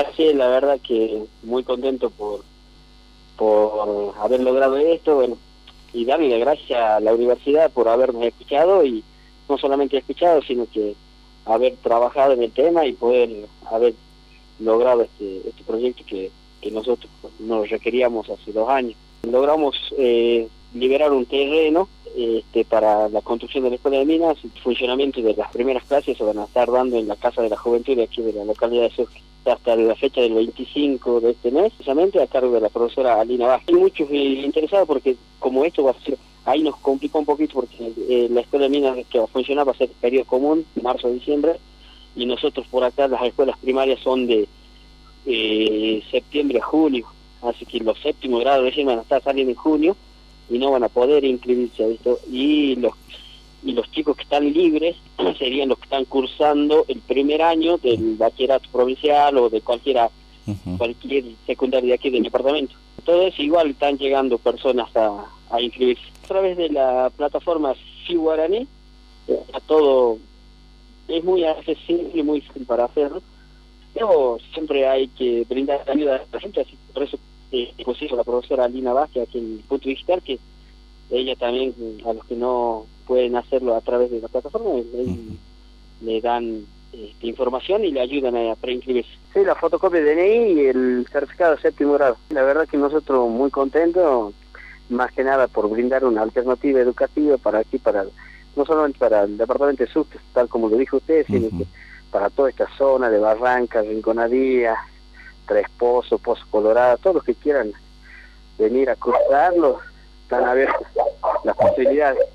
sí, la verdad que muy contento por haber logrado esto, bueno, y darle las gracias a la universidad por habernos escuchado, y no solamente escuchado, sino que haber trabajado en el tema y poder haber logrado este proyecto que nosotros nos requeríamos hace 2 años. Logramos liberar un terreno para la construcción de la Escuela de Minas. El funcionamiento de las primeras clases se van a estar dando en la Casa de la Juventud de aquí de la localidad de Surque, hasta la fecha del 25 de este mes, precisamente a cargo de la profesora Alina Vázquez. Hay muchos interesados porque como esto va a ser, ahí nos complicó un poquito porque la Escuela de Minas que va a funcionar va a ser periodo común, marzo-diciembre, y nosotros por acá las escuelas primarias son de septiembre a julio, así que los séptimos grados recién van a estar saliendo en junio y no van a poder inscribirse a esto, y los chicos que están libres serían los que están cursando el primer año del bachillerato provincial o de cualquier secundario de aquí del departamento. Entonces igual están llegando personas a inscribirse. A través de la plataforma SIGuaraní, a todo es muy accesible, muy fácil para hacerlo, pero siempre hay que brindar ayuda a la gente, así por eso puso la profesora Alina Vázquez aquí en el punto digital, que ella también, a los que no pueden hacerlo a través de la plataforma, le dan información y le ayudan a preinscribirse. Sí, la fotocopia de DNI y el certificado de séptimo grado. La verdad que nosotros muy contentos, más que nada por brindar una alternativa educativa para aquí, no solamente para el departamento de Sucre, tal como lo dijo usted, sino que para toda esta zona de Barrancas, Rinconadía, Tres Pozos, Pozo Colorado, todos los que quieran venir a cruzarlo, están abiertas las posibilidades.